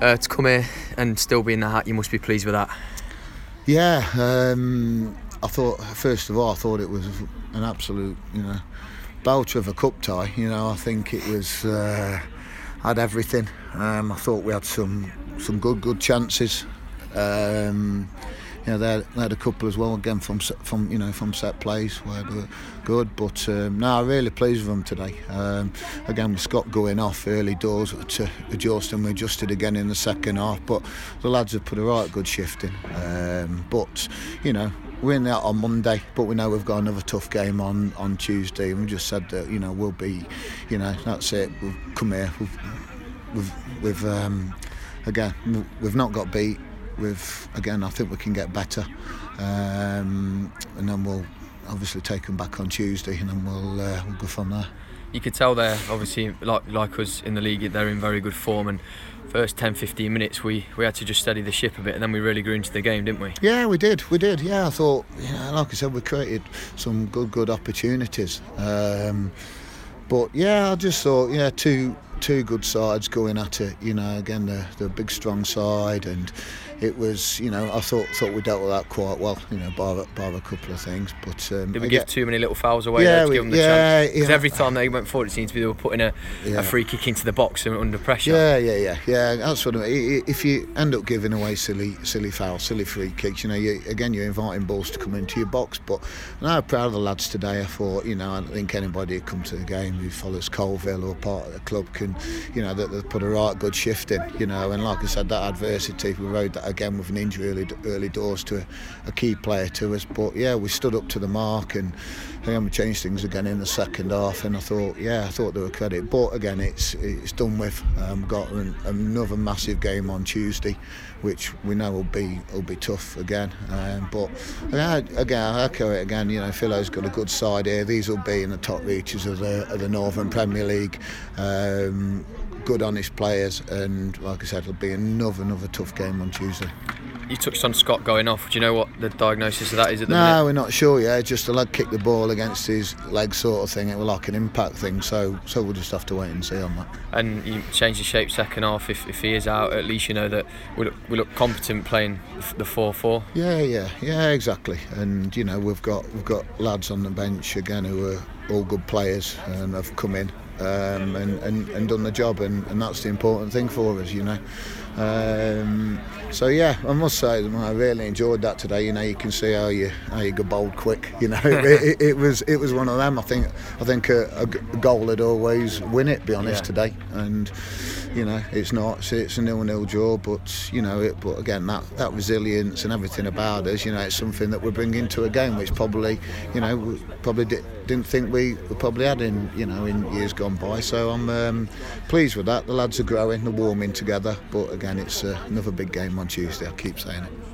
To come here and still be in the hat, you must be pleased with that. Yeah, I thought, first of all, I thought it was an absolute, belter of a cup tie. I think it was had everything. I thought we had some good chances. They had a couple as well, again from set plays where they were good. But no, I'm really pleased with them today. Again, with Scott going off early doors to adjust, and we adjusted again in the second half. But the lads have put a right good shift in. But we're in that on Monday, but we know we've got another tough game on Tuesday, and we just said that we'll be, that's it. We've come here. We've again, we've not got beat. I think we can get better, and then we'll obviously take them back on Tuesday, and then we'll go from there. You could tell they're obviously like us in the league, they're in very good form, and first 10-15 minutes we had to just steady the ship a bit, and then we really grew into the game, didn't we? Yeah, we did. Yeah, I thought, like I said, we created some good opportunities, but yeah, I just thought, two good sides going at it. Again, the big strong side, and it was, I thought we dealt with that quite well. Bar a couple of things, but did we give too many little fouls away? Yeah, to give them the chance? Because every time they went forward, it seemed to be they were putting a free kick into the box and under pressure. Yeah. That's what I mean. If you end up giving away silly fouls, silly free kicks, you're inviting balls to come into your box. But I'm proud of the lads today. I thought, I don't think anybody who come to the game who follows Colville or part of the club can, that they've put a right good shift in. And like I said, that adversity, we rode that again with an injury early doors to a key player to us. But yeah, we stood up to the mark, and again we changed things again in the second half. And I thought they were credit. But again, it's done with. We've got another massive game on Tuesday, which we know will be tough again. But again, I echo it again. Philo's got a good side here. These will be in the top reaches of the Northern Premier League. Good, honest players, and like I said, it'll be another tough game on Tuesday. You touched on Scott going off. Do you know what the diagnosis of that is at the minute? No, we're not sure yet. Just the lad kicked the ball against his leg, sort of thing. It was like an impact thing. So we'll just have to wait and see on that. And you change the shape second half. If he is out, at least that we look competent playing the 4-4. Yeah, exactly. And we've got lads on the bench again who are all good players and have come in. And done the job, and that's the important thing for us, So yeah, I must say I really enjoyed that today. You can see how you go bold quick. It was one of them. I think a goal would always win it. Be honest today, and it's not. It's a 0-0 draw, but but again that resilience and everything about us. It's something that we're bringing to a game, which probably didn't think we probably had in years gone by. So I'm pleased with that. The lads are growing, they're warming together. But again, it's another big game on Tuesday. I keep saying it.